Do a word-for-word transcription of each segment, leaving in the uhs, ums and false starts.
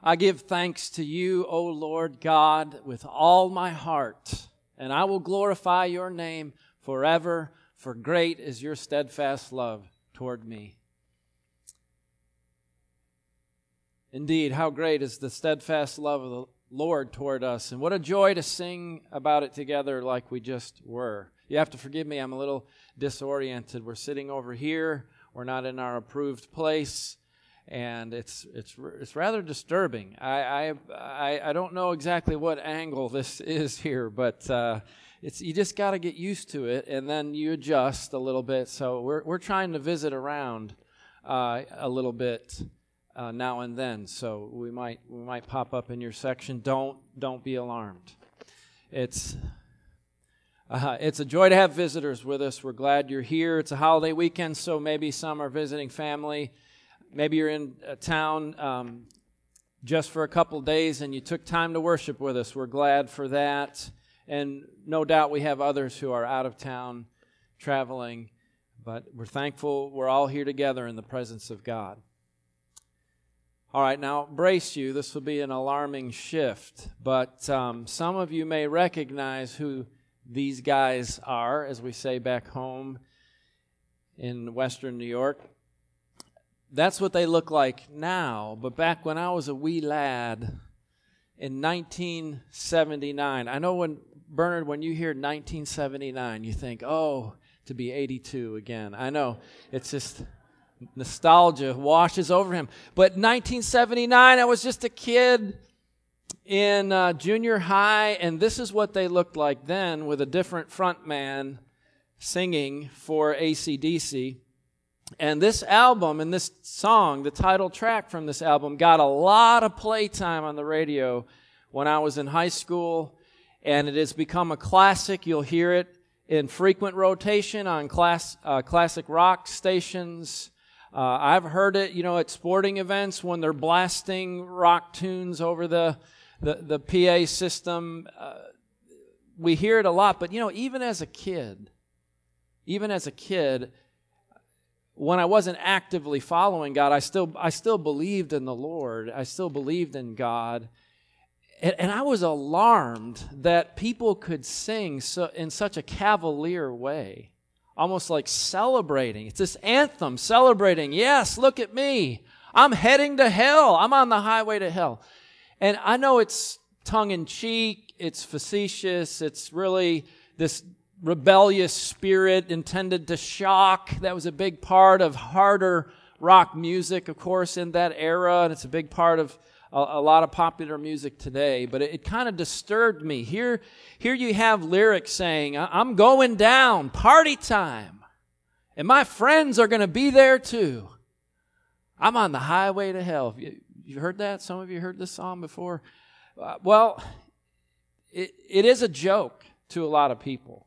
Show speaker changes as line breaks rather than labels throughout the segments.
I give thanks to you, O Lord God, with all my heart, and I will glorify your name forever, for great is your steadfast love toward me. Indeed, how great is the steadfast love of the Lord toward us, and what a joy to sing about it together like we just were. You have to forgive me, I'm a little disoriented. We're sitting over here, we're not in our approved place. And it's it's it's rather disturbing. I I I don't know exactly what angle this is here, but uh, it's you just got to get used to it, and then you adjust a little bit. So we're we're trying to visit around uh, a little bit uh, now and then. So we might we might pop up in your section. Don't don't be alarmed. It's. Uh, it's a joy to have visitors with us. We're glad you're here. It's a holiday weekend, so maybe some are visiting family. Maybe you're in a town um, just for a couple days and you took time to worship with us. We're glad for that. And no doubt we have others who are out of town traveling. But we're thankful we're all here together in the presence of God. All right, now brace you. This will be an alarming shift. But um, some of you may recognize who these guys are, as we say back home in Western New York. That's what they look like now, but back when I was a wee lad in nineteen seventy-nine, I know when, Bernard, when you hear nineteen seventy-nine, you think, oh, to be eighty-two again. I know, it's just nostalgia washes over him. But nineteen seventy-nine, I was just a kid in uh, junior high, and this is what they looked like then with a different front man singing for A C D C. And this album and this song, the title track from this album, got a lot of playtime on the radio when I was in high school, and it has become a classic. You'll hear it in frequent rotation on class, uh, classic rock stations. Uh, I've heard it, you know, at sporting events when they're blasting rock tunes over the the, the P A system. Uh, we hear it a lot, but, you know, even as a kid, even as a kid, when I wasn't actively following God, I still I still believed in the Lord. I still believed in God. And, and I was alarmed that people could sing so, in such a cavalier way, almost like celebrating. It's this anthem, celebrating. Yes, look at me. I'm heading to hell. I'm on the highway to hell. And I know it's tongue-in-cheek. It's facetious. It's really this rebellious spirit intended to shock. That was a big part of harder rock music, of course, in that era, and it's a big part of a, a lot of popular music today. But it, it kind of disturbed me. Here, here you have lyrics saying, I'm going down, party time, and my friends are going to be there too. I'm on the highway to hell. You, you heard that? Some of you heard this song before? Uh, well, it, it is a joke to a lot of people.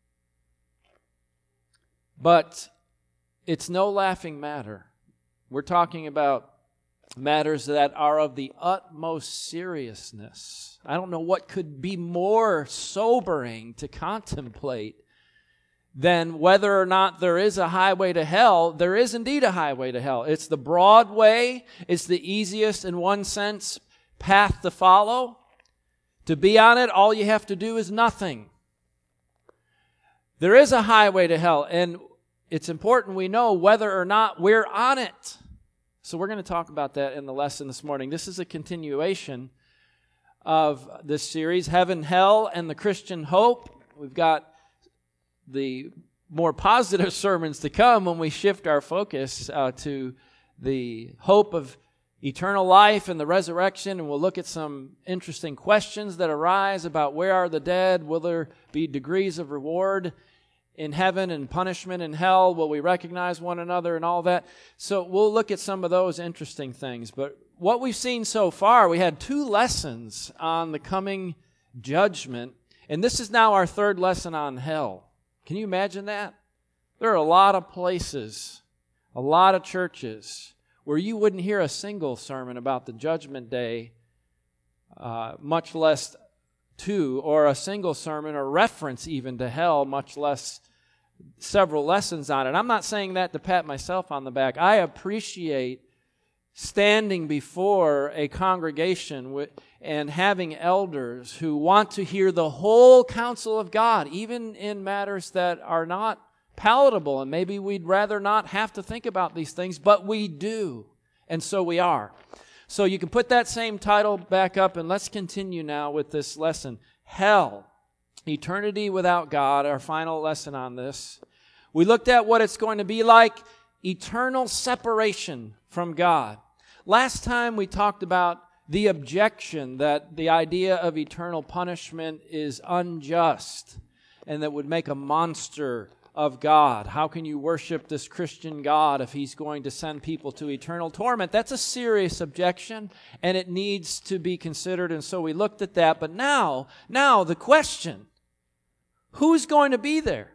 But it's no laughing matter. We're talking about matters that are of the utmost seriousness. I don't know what could be more sobering to contemplate than whether or not there is a highway to hell. There is indeed a highway to hell. It's the broad way. It's the easiest, in one sense, path to follow. To be on it, all you have to do is nothing. There is a highway to hell, and it's important we know whether or not we're on it. So we're going to talk about that in the lesson this morning. This is a continuation of this series, Heaven, Hell, and the Christian Hope. We've got the more positive sermons to come when we shift our focus uh, to the hope of eternal life and the resurrection, and we'll look at some interesting questions that arise about where are the dead, will there be degrees of reward in heaven and punishment in hell, will we recognize one another and all that. So we'll look at some of those interesting things. But what we've seen so far, we had two lessons on the coming judgment, and this is now our third lesson on hell. Can you imagine that? There are a lot of places, a lot of churches, where you wouldn't hear a single sermon about the judgment day, uh, much less two, or a single sermon or reference even to hell, much less several lessons on it. I'm not saying that to pat myself on the back. I appreciate standing before a congregation and having elders who want to hear the whole counsel of God, even in matters that are not palatable, and maybe we'd rather not have to think about these things, but we do, and so we are. So you can put that same title back up, and let's continue now with this lesson. Hell, eternity without God, our final lesson on this. We looked at what it's going to be like, eternal separation from God. Last time we talked about the objection that the idea of eternal punishment is unjust and that would make a monster of God. How can you worship this Christian God if He's going to send people to eternal torment? That's a serious objection, and it needs to be considered, and so we looked at that. But now, now the question, who's going to be there?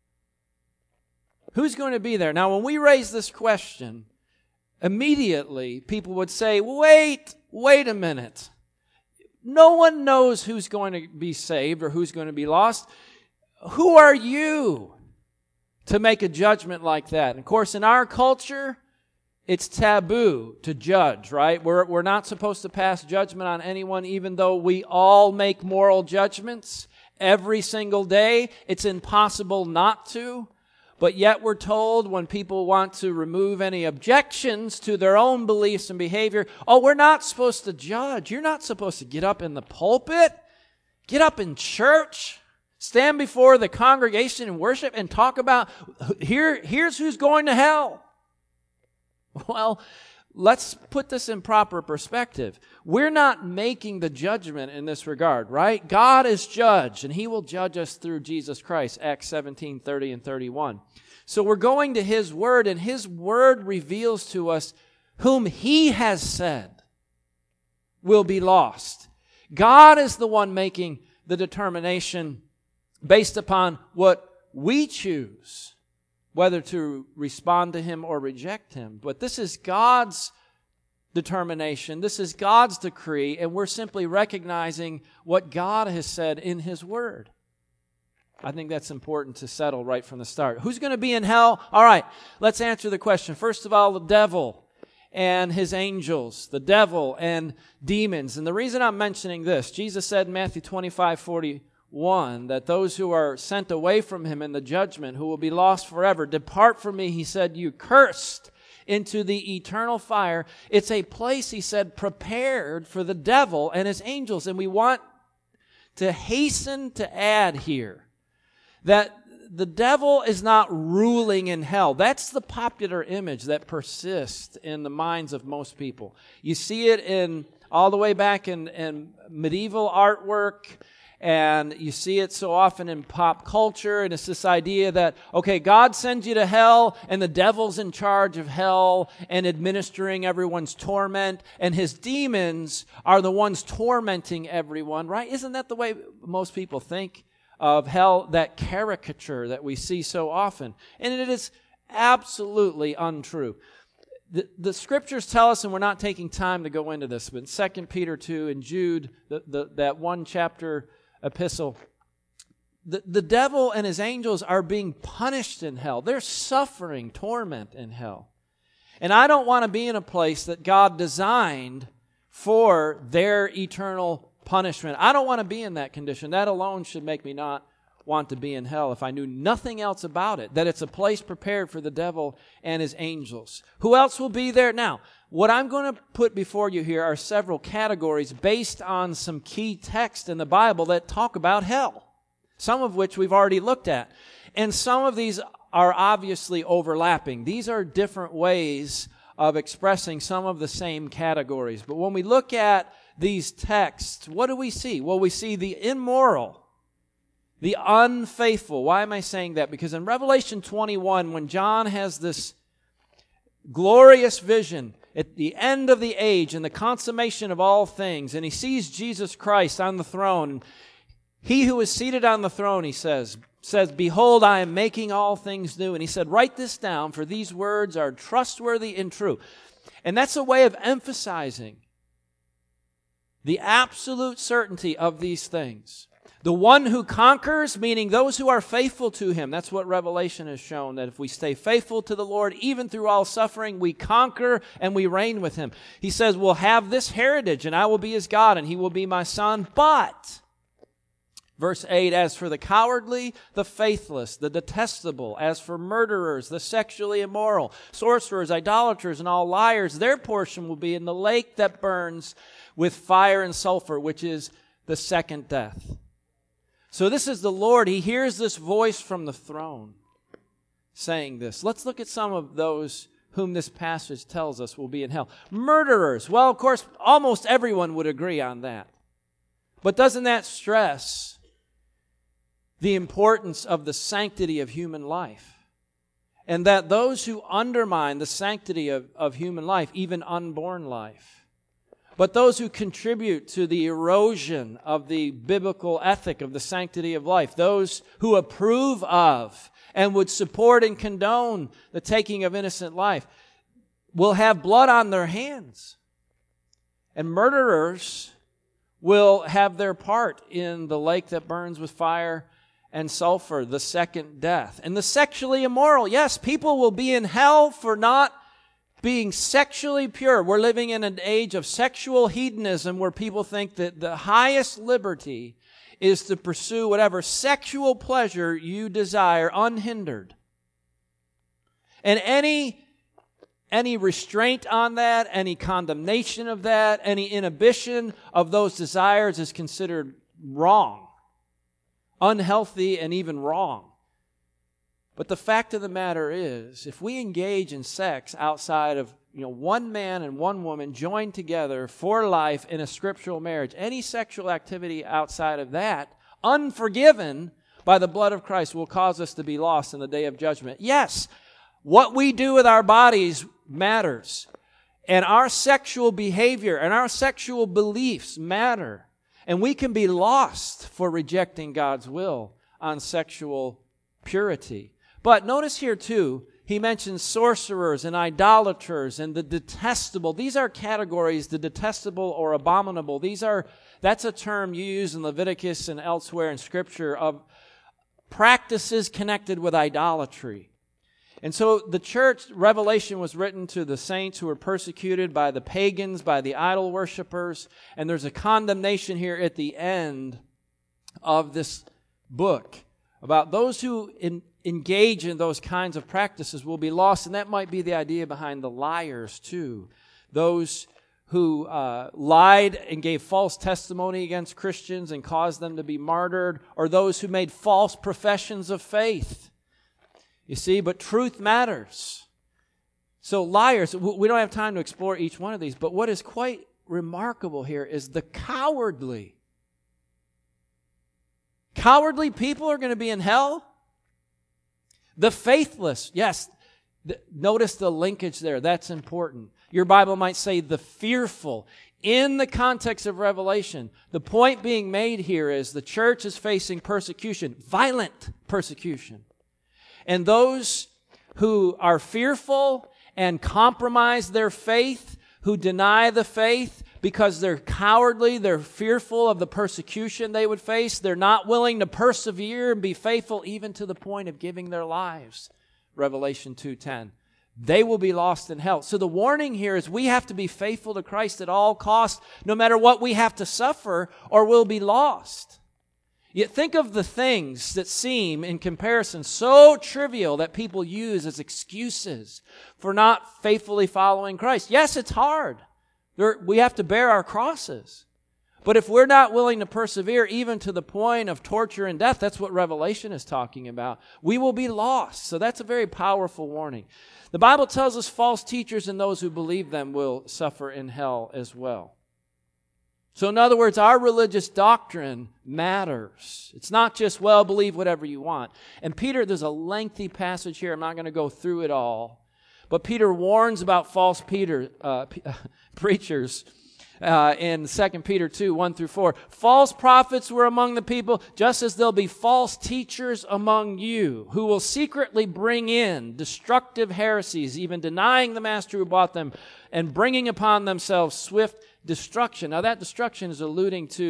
Who's going to be there? Now, when we raise this question, immediately people would say, wait, wait a minute. No one knows who's going to be saved or who's going to be lost. Who are you to make a judgment like that? And of course, in our culture, it's taboo to judge, right? We're, we're not supposed to pass judgment on anyone, even though we all make moral judgments every single day. It's impossible not to. But yet we're told when people want to remove any objections to their own beliefs and behavior, oh, we're not supposed to judge. You're not supposed to get up in the pulpit, get up in church, stand before the congregation and worship and talk about, here, here's who's going to hell. Well, let's put this in proper perspective. We're not making the judgment in this regard, right? God is judge, and He will judge us through Jesus Christ, Acts seventeen, thirty and thirty-one. So we're going to His Word, and His Word reveals to us whom He has said will be lost. God is the one making the determination based upon what we choose, whether to respond to Him or reject Him. But this is God's determination. This is God's decree, and we're simply recognizing what God has said in His Word. I think that's important to settle right from the start. Who's going to be in hell? All right, let's answer the question. First of all, the devil and his angels, the devil and demons. And the reason I'm mentioning this, Jesus said in Matthew twenty-five forty-one that those who are sent away from Him in the judgment, who will be lost forever, depart from me, He said, you cursed, into the eternal fire. It's a place, He said, prepared for the devil and his angels. And we want to hasten to add here that the devil is not ruling in hell. That's the popular image that persists in the minds of most people. You see it in all the way back in, in medieval artwork, and you see it so often in pop culture, and it's this idea that, okay, God sends you to hell, and the devil's in charge of hell and administering everyone's torment, and his demons are the ones tormenting everyone, right? Isn't that the way most people think of hell, that caricature that we see so often? And it is absolutely untrue. The, the Scriptures tell us, and we're not taking time to go into this, but in Second Peter two and Jude, the, the, that one chapter epistle, the, the devil and his angels are being punished in hell. They're suffering torment in hell. And I don't want to be in a place that God designed for their eternal punishment. I don't want to be in that condition. That alone should make me not want to be in hell if I knew nothing else about it, that it's a place prepared for the devil and his angels. Who else will be there? Now, what I'm going to put before you here are several categories based on some key texts in the Bible that talk about hell, some of which we've already looked at. And some of these are obviously overlapping. These are different ways of expressing some of the same categories. But when we look at these texts, what do we see? Well, we see the immoral, the unfaithful. Why am I saying that? Because in Revelation twenty-one, when John has this glorious vision at the end of the age and the consummation of all things, and he sees Jesus Christ on the throne, he who is seated on the throne, he says, says, behold, I am making all things new. And he said, write this down, for these words are trustworthy and true. And that's a way of emphasizing the absolute certainty of these things. The one who conquers, meaning those who are faithful to Him. That's what Revelation has shown, that if we stay faithful to the Lord, even through all suffering, we conquer and we reign with Him. He says, we'll have this heritage, and I will be His God, and He will be my Son. But, verse eight, as for the cowardly, the faithless, the detestable, as for murderers, the sexually immoral, sorcerers, idolaters, and all liars, their portion will be in the lake that burns with fire and sulfur, which is the second death. So this is the Lord. He hears this voice from the throne saying this. Let's look at some of those whom this passage tells us will be in hell. Murderers. Well, of course, almost everyone would agree on that. But doesn't that stress the importance of the sanctity of human life? And that those who undermine the sanctity of, of human life, even unborn life, but those who contribute to the erosion of the biblical ethic of the sanctity of life, those who approve of and would support and condone the taking of innocent life, will have blood on their hands. And murderers will have their part in the lake that burns with fire and sulfur, the second death. And the sexually immoral, yes, people will be in hell for not being sexually pure. We're living in an age of sexual hedonism where people think that the highest liberty is to pursue whatever sexual pleasure you desire unhindered. And any, any restraint on that, any condemnation of that, any inhibition of those desires is considered wrong, unhealthy, and even wrong. But the fact of the matter is, if we engage in sex outside of, you know, one man and one woman joined together for life in a scriptural marriage, any sexual activity outside of that, unforgiven by the blood of Christ, will cause us to be lost in the day of judgment. Yes, what we do with our bodies matters. And our sexual behavior and our sexual beliefs matter. And we can be lost for rejecting God's will on sexual purity. But notice here too, he mentions sorcerers and idolaters and the detestable. These are categories, the detestable or abominable. These are, that's a term you use in Leviticus and elsewhere in Scripture of practices connected with idolatry. And so the church, Revelation was written to the saints who were persecuted by the pagans, by the idol worshipers, and there's a condemnation here at the end of this book about those who in, engage in those kinds of practices will be lost, and that might be the idea behind the liars too. Those who uh, lied and gave false testimony against Christians and caused them to be martyred, or those who made false professions of faith. You see, but truth matters. So liars, we don't have time to explore each one of these, but what is quite remarkable here is the cowardly. Cowardly people are going to be in hell. The faithless, yes, the, notice the linkage there. That's important. Your Bible might say the fearful. In the context of Revelation, the point being made here is the church is facing persecution, violent persecution. And those who are fearful and compromise their faith, who deny the faith because they're cowardly, they're fearful of the persecution they would face, they're not willing to persevere and be faithful even to the point of giving their lives. Revelation two ten. They will be lost in hell. So the warning here is we have to be faithful to Christ at all costs, no matter what we have to suffer, or we'll be lost. Yet think of the things that seem, in comparison, so trivial that people use as excuses for not faithfully following Christ. Yes, it's hard. There, we have to bear our crosses. But if we're not willing to persevere even to the point of torture and death, that's what Revelation is talking about, we will be lost. So that's a very powerful warning. The Bible tells us false teachers and those who believe them will suffer in hell as well. So in other words, our religious doctrine matters. It's not just, well, believe whatever you want. And Peter, there's a lengthy passage here. I'm not going to go through it all. But Peter warns about false Peter, uh, p- preachers uh, in Second Peter two, one through four. False prophets were among the people, just as there'll be false teachers among you, who will secretly bring in destructive heresies, even denying the master who bought them, and bringing upon themselves swift destruction. Now that destruction is alluding to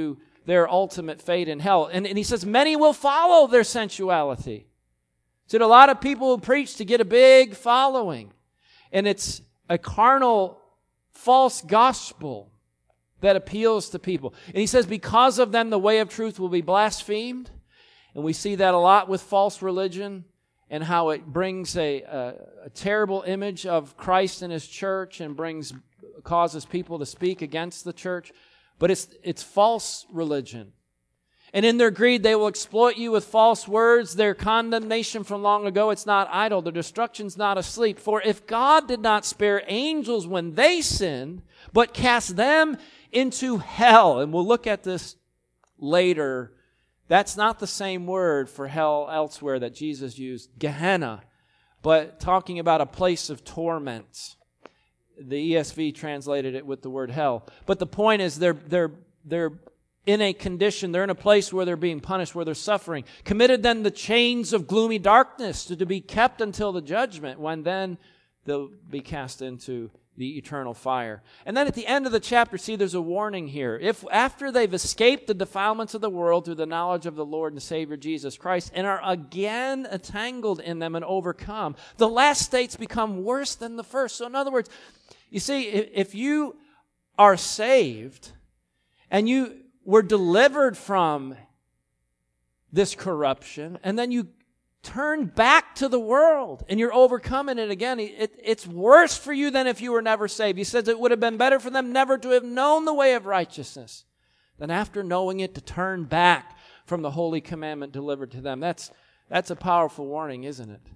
their ultimate fate in hell. And, and he says, many will follow their sensuality. So a lot of people who preach to get a big following. And it's a carnal, false gospel that appeals to people. And he says, because of them, the way of truth will be blasphemed. And we see that a lot with false religion and how it brings a, a, a terrible image of Christ and His church and brings causes people to speak against the church. But it's it's false religion. And in their greed, they will exploit you with false words. Their condemnation from long ago, it's not idle. Their destruction's not asleep. For if God did not spare angels when they sinned, but cast them into hell, and we'll look at this later, that's not the same word for hell elsewhere that Jesus used, Gehenna, but talking about a place of torment. The E S V translated it with the word hell. But the point is they're they're they're in a condition, they're in a place where they're being punished, where they're suffering. Committed then the chains of gloomy darkness to, to be kept until the judgment, when then they'll be cast into the eternal fire. And then at the end of the chapter, see, there's a warning here. If after they've escaped the defilements of the world through the knowledge of the Lord and Savior Jesus Christ and are again entangled in them and overcome, the last states become worse than the first. So in other words, you see, if you are saved and you were delivered from this corruption, and then you turn back to the world and you're overcoming it again, it, it's worse for you than if you were never saved. He says it would have been better for them never to have known the way of righteousness than after knowing it to turn back from the holy commandment delivered to them. That's, that's a powerful warning, isn't it?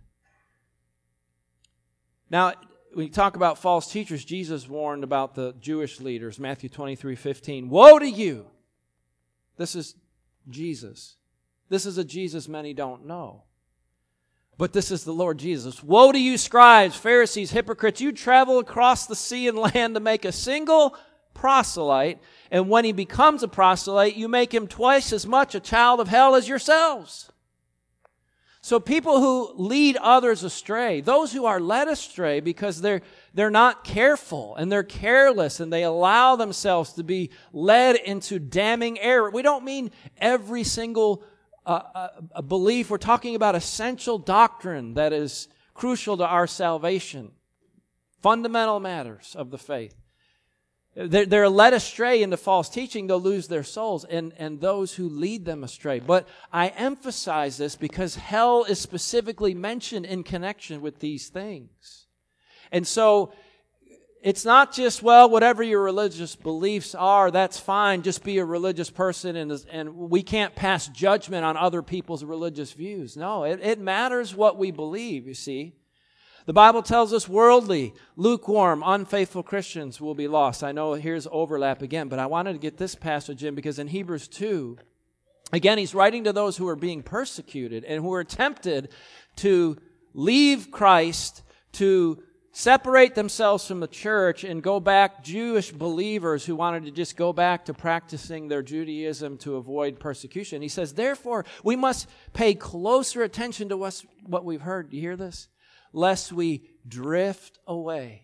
Now, when you talk about false teachers, Jesus warned about the Jewish leaders, Matthew twenty-three fifteen. Woe to you! This is Jesus. This is a Jesus many don't know. But this is the Lord Jesus. Woe to you, scribes, Pharisees, hypocrites! You travel across the sea and land to make a single proselyte, and when he becomes a proselyte, you make him twice as much a child of hell as yourselves. So people who lead others astray, those who are led astray because they're they're not careful and they're careless and they allow themselves to be led into damning error. We don't mean every single uh, uh, belief. We're talking about essential doctrine that is crucial to our salvation, fundamental matters of the faith. They're, they're led astray into false teaching, they'll lose their souls, and, and those who lead them astray. But I emphasize this because hell is specifically mentioned in connection with these things. And so it's not just, well, whatever your religious beliefs are, that's fine, just be a religious person, and, and we can't pass judgment on other people's religious views. No, it, it matters what we believe, you see. The Bible tells us worldly, lukewarm, unfaithful Christians will be lost. I know here's overlap again, but I wanted to get this passage in because in Hebrews two, again, he's writing to those who are being persecuted and who are tempted to leave Christ, to separate themselves from the church and go back, Jewish believers who wanted to just go back to practicing their Judaism to avoid persecution. He says, therefore, we must pay closer attention to what's, what we've heard. Do you hear this? Lest we drift away.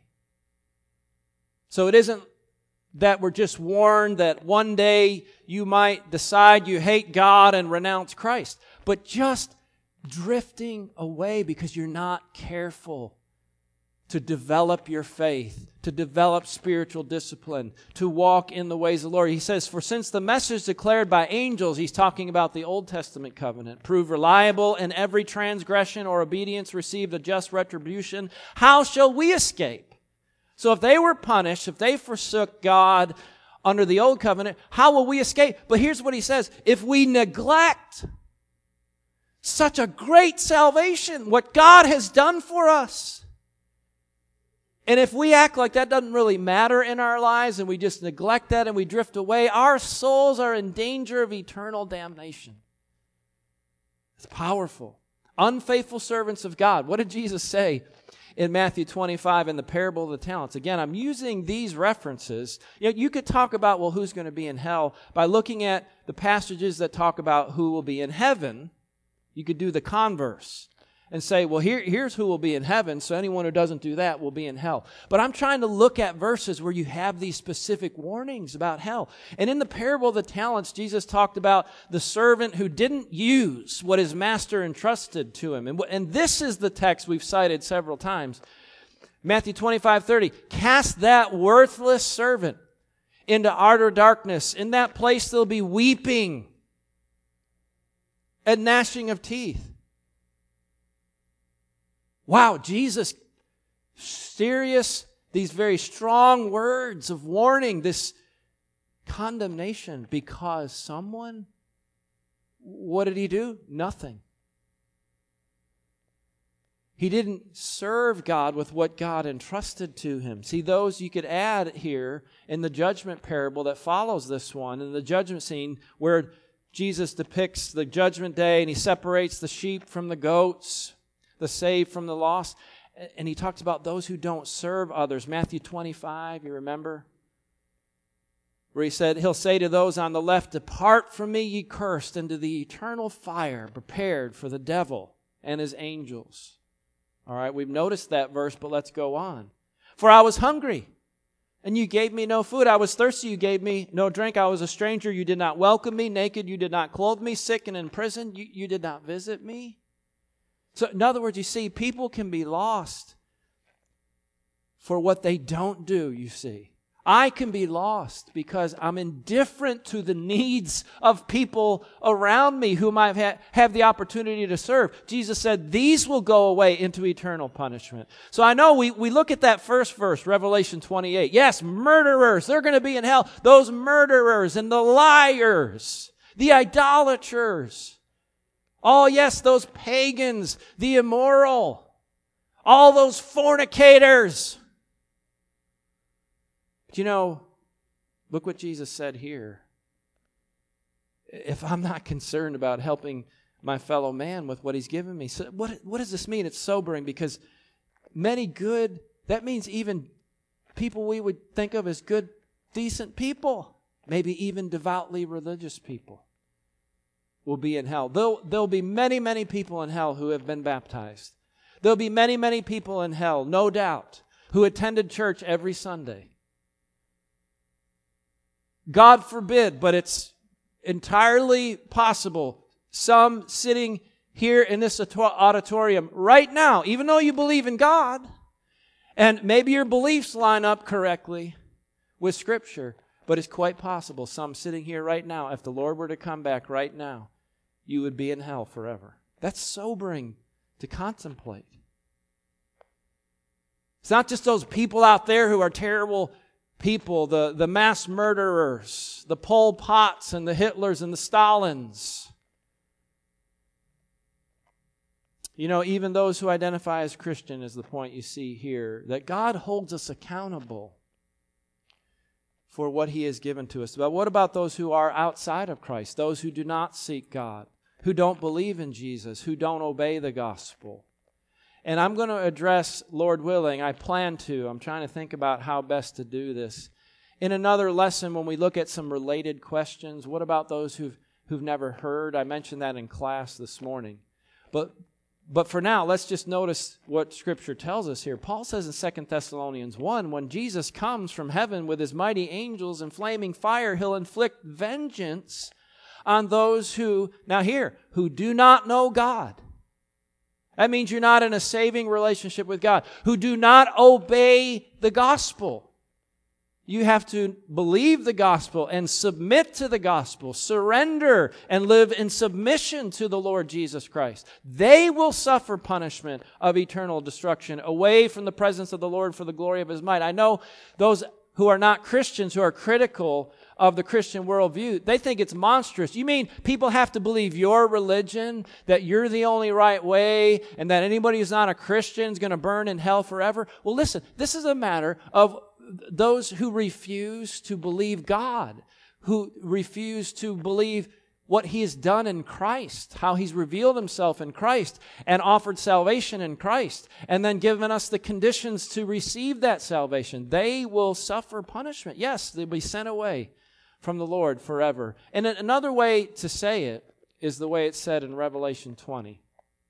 So it isn't that we're just warned that one day you might decide you hate God and renounce Christ, but just drifting away because you're not careful to develop your faith, to develop spiritual discipline, to walk in the ways of the Lord. He says, for since the message declared by angels, he's talking about the Old Testament covenant, proved reliable, and every transgression or obedience received a just retribution, how shall we escape? So if they were punished, if they forsook God under the Old Covenant, how will we escape? But here's what he says, if we neglect such a great salvation, what God has done for us, and if we act like that doesn't really matter in our lives and we just neglect that and we drift away, our souls are in danger of eternal damnation. It's powerful. Unfaithful servants of God. What did Jesus say in Matthew twenty-five in the parable of the talents? Again, I'm using these references. You know, you could talk about, well, who's going to be in hell by looking at the passages that talk about who will be in heaven. You could do the converse. and say, well, here, here's who will be in heaven, so anyone who doesn't do that will be in hell. But I'm trying to look at verses where you have these specific warnings about hell. And in the parable of the talents, Jesus talked about the servant who didn't use what his master entrusted to him. And, and this is the text we've cited several times. Matthew twenty-five thirty, cast that worthless servant into outer darkness. In that place there'll be weeping and gnashing of teeth. Wow, Jesus, serious, these very strong words of warning, this condemnation because someone, what did he do? Nothing. He didn't serve God with what God entrusted to him. See, those you could add here in the judgment parable that follows this one, in the judgment scene where Jesus depicts the judgment day and he separates the sheep from the goats, the saved from the lost. And he talks about those who don't serve others. Matthew twenty-five, you remember? Where he said, he'll say to those on the left, depart from me, ye cursed, into the eternal fire prepared for the devil and his angels. All right, we've noticed that verse, but let's go on. For I was hungry, and you gave me no food. I was thirsty, you gave me no drink. I was a stranger, you did not welcome me. Naked, you did not clothe me. Sick and in prison, you, you did not visit me. So in other words, you see, people can be lost for what they don't do, you see. I can be lost because I'm indifferent to the needs of people around me whom I ha- have the opportunity to serve. Jesus said, these will go away into eternal punishment. So I know we, we look at that first verse, Revelation twenty-eight. Yes, murderers, they're going to be in hell. Those murderers and the liars, the idolaters. Oh, yes, those pagans, the immoral, all those fornicators. But you know, look what Jesus said here. If I'm not concerned about helping my fellow man with what he's given me, so what, what does this mean? It's sobering because many good, that means even people we would think of as good, decent people, maybe even devoutly religious people, will be in hell. There'll, there'll be many, many people in hell who have been baptized. There'll be many, many people in hell, no doubt, who attended church every Sunday. God forbid, but it's entirely possible. Some sitting here in this auditorium right now, even though you believe in God, and maybe your beliefs line up correctly with Scripture, but it's quite possible some sitting here right now, if the Lord were to come back right now, you would be in hell forever. That's sobering to contemplate. It's not just those people out there who are terrible people, the, the mass murderers, the Pol Pots and the Hitlers and the Stalins. You know, even those who identify as Christian is the point you see here, that God holds us accountable for what He has given to us. But what about those who are outside of Christ, those who do not seek God, who don't believe in Jesus, who don't obey the gospel? And I'm going to address, Lord willing, I plan to. I'm trying to think about how best to do this. In another lesson, when we look at some related questions, what about those who've, who've never heard? I mentioned that in class this morning. But, but for now, let's just notice what Scripture tells us here. Paul says in Second Thessalonians one, when Jesus comes from heaven with His mighty angels in flaming fire, He'll inflict vengeance on those who, now here, who do not know God. That means you're not in a saving relationship with God, who do not obey the gospel. You have to believe the gospel and submit to the gospel, surrender and live in submission to the Lord Jesus Christ. They will suffer punishment of eternal destruction away from the presence of the Lord for the glory of His might. I know those who are not Christians, who are critical of the Christian worldview, they think it's monstrous. You mean people have to believe your religion, that you're the only right way, and that anybody who's not a Christian is going to burn in hell forever? Well, listen, this is a matter of those who refuse to believe God, who refuse to believe what He has done in Christ, how He's revealed Himself in Christ and offered salvation in Christ, and then given us the conditions to receive that salvation. They will suffer punishment. Yes, they'll be sent away from the Lord forever. And another way to say it is the way it's said in Revelation twenty.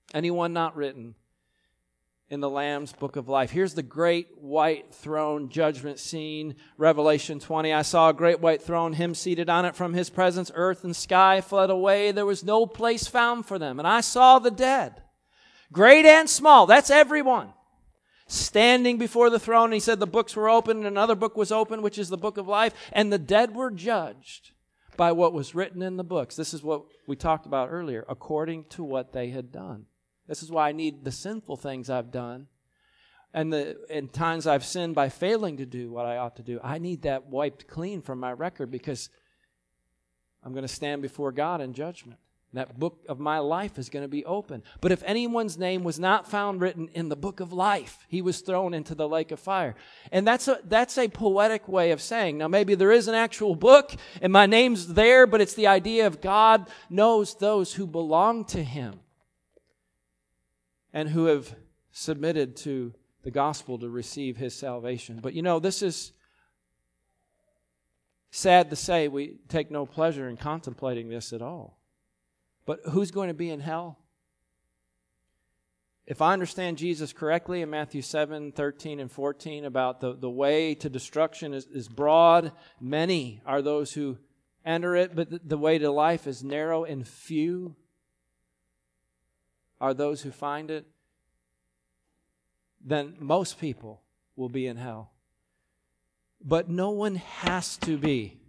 Anyone not written in the Lamb's book of life. Here's the great white throne judgment scene. Revelation twenty. I saw a great white throne, him seated on it. From his presence, earth and sky fled away. There was no place found for them. And I saw the dead, great and small. That's everyone. Standing before the throne. And he said the books were open, and another book was open, which is the book of life. And the dead were judged by what was written in the books. This is what we talked about earlier, according to what they had done. This is why I need the sinful things I've done and the in times I've sinned by failing to do what I ought to do. I need that wiped clean from my record because I'm going to stand before God in judgment. That book of my life is going to be open. But if anyone's name was not found written in the book of life, he was thrown into the lake of fire. And that's a, that's a poetic way of saying, now maybe there is an actual book and my name's there, but it's the idea of God knows those who belong to him and who have submitted to the gospel to receive his salvation. But you know, this is sad to say. We take no pleasure in contemplating this at all. But who's going to be in hell? If I understand Jesus correctly in Matthew seven, thirteen, and fourteen about the, the way to destruction is, is broad, many are those who enter it, but the, the way to life is narrow and few are those who find it, then most people will be in hell. But no one has to be.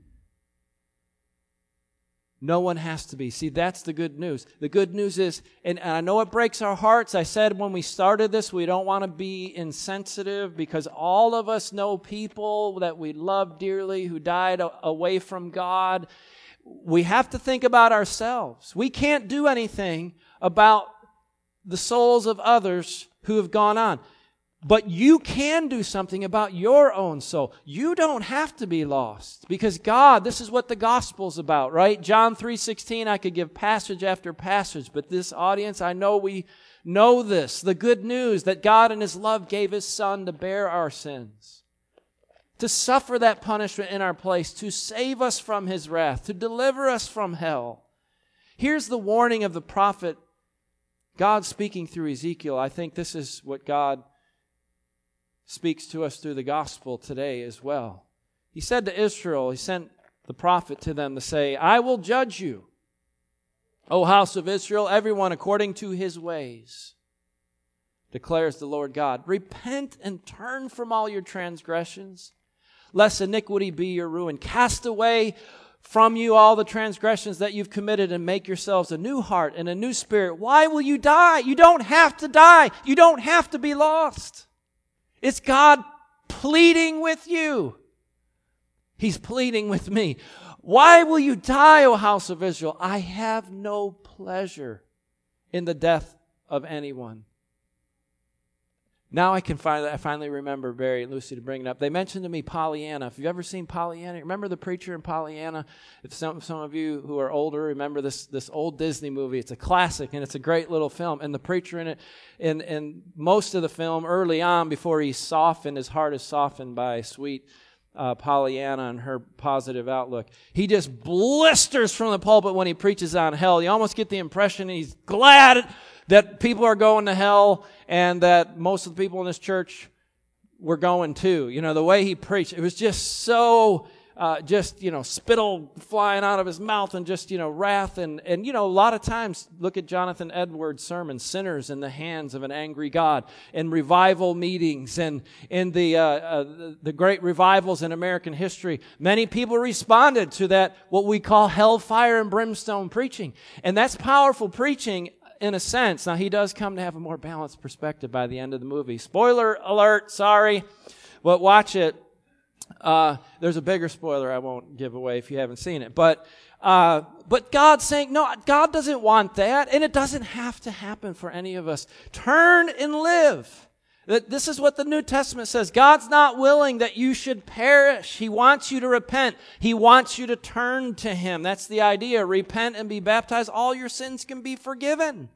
No one has to be. See, that's the good news. The good news is, and I know it breaks our hearts. I said when we started this, we don't want to be insensitive because all of us know people that we love dearly who died away from God. We have to think about ourselves. We can't do anything about the souls of others who have gone on. But you can do something about your own soul. You don't have to be lost because God, this is what the gospel's about, right? John three sixteen, I could give passage after passage, but this audience, I know we know this. The good news that God in his love gave his Son to bear our sins, to suffer that punishment in our place, to save us from his wrath, to deliver us from hell. Here's the warning of the prophet, God speaking through Ezekiel. I think this is what God speaks to us through the gospel today as well. He said to Israel, he sent the prophet to them to say, I will judge you, O house of Israel, everyone according to his ways, declares the Lord God. Repent and turn from all your transgressions, lest iniquity be your ruin. Cast away from you all the transgressions that you've committed and make yourselves a new heart and a new spirit. Why will you die? You don't have to die. You don't have to be lost. It's God pleading with you. He's pleading with me. Why will you die, O house of Israel? I have no pleasure in the death of anyone. Now I can finally, I finally remember, Barry and Lucy, to bring it up. They mentioned to me Pollyanna. If you've ever seen Pollyanna, remember the preacher in Pollyanna? If some, some of you who are older remember this, this old Disney movie. It's a classic, and it's a great little film. And the preacher in it, in, in most of the film, early on, before he's softened, his heart is softened by sweet uh, Pollyanna and her positive outlook, he just blisters from the pulpit when he preaches on hell. You almost get the impression he's glad that people are going to hell and that most of the people in this church were going too. You know, the way he preached, it was just so, uh, just, you know, spittle flying out of his mouth and just, you know, wrath. And, and, you know, a lot of times, look at Jonathan Edwards' sermon, Sinners in the Hands of an Angry God, and revival meetings and in the, uh, uh, the, the great revivals in American history. Many people responded to that, what we call hellfire and brimstone preaching. And that's powerful preaching in a sense. Now, he does come to have a more balanced perspective by the end of the movie. Spoiler alert, sorry, but watch it. Uh, there's a bigger spoiler I won't give away if you haven't seen it. But uh, but God's saying, no, God doesn't want that, and it doesn't have to happen for any of us. Turn and live. This is what the New Testament says. God's not willing that you should perish. He wants you to repent. He wants you to turn to him. That's the idea. Repent and be baptized. All your sins can be forgiven.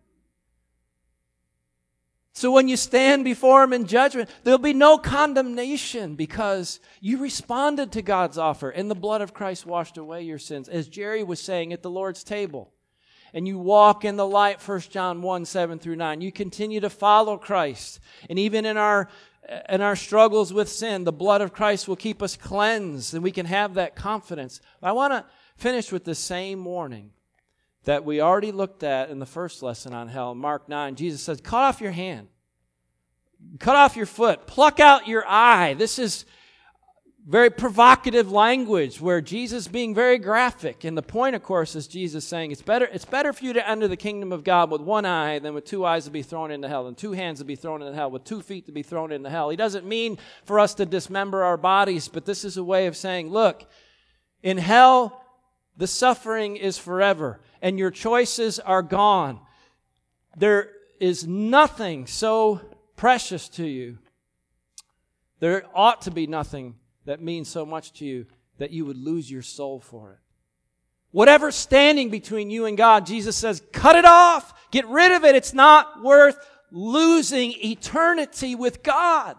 So when you stand before him in judgment, there'll be no condemnation because you responded to God's offer and the blood of Christ washed away your sins, as Jerry was saying at the Lord's table. and you walk in the light, First John one, seven through nine. You continue to follow Christ. And even in our in our struggles with sin, the blood of Christ will keep us cleansed, and we can have that confidence. I want to finish with the same warning that we already looked at in the first lesson on hell. In Mark nine, Jesus says, cut off your hand. Cut off your foot. Pluck out your eye. This is very provocative language where Jesus being very graphic. And the point, of course, is Jesus saying it's better, it's better for you to enter the kingdom of God with one eye than with two eyes to be thrown into hell, and two hands to be thrown into hell, with two feet to be thrown into hell. He doesn't mean for us to dismember our bodies, but this is a way of saying, look, in hell, the suffering is forever, and your choices are gone. There is nothing so precious to you. There ought to be nothing that means so much to you that you would lose your soul for it. Whatever's standing between you and God, Jesus says, cut it off. Get rid of it. It's not worth losing eternity with God.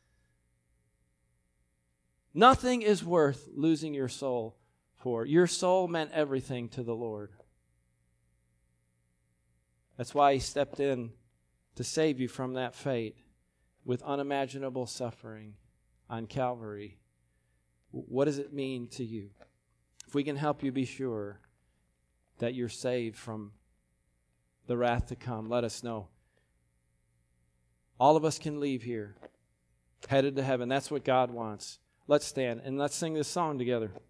Nothing is worth losing your soul for. Your soul meant everything to the Lord. That's why He stepped in to save you from that fate with unimaginable suffering on Calvary. What does it mean to you? If we can help you be sure that you're saved from the wrath to come, let us know. All of us can leave here headed to heaven. That's what God wants. Let's stand and let's sing this song together.